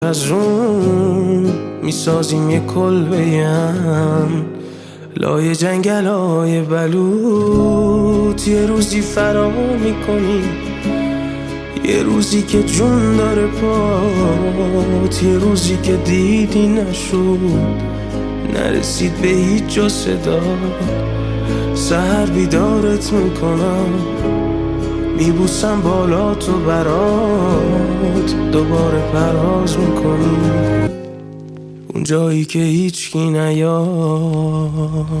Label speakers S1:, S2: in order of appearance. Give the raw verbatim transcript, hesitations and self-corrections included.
S1: از اون میسازیم یه کلبه‌ام لای جنگل های بلوط. یه روزی فرا میکنیم، یه روزی که جون داره پات، یه روزی که دیدی نشد، نرسید به هیچ جا صدا. سحر بیدارت میکنم، میبوسم بالا تو برات، دوباره پرواز میکنی اون جایی که هیچکی نیاد.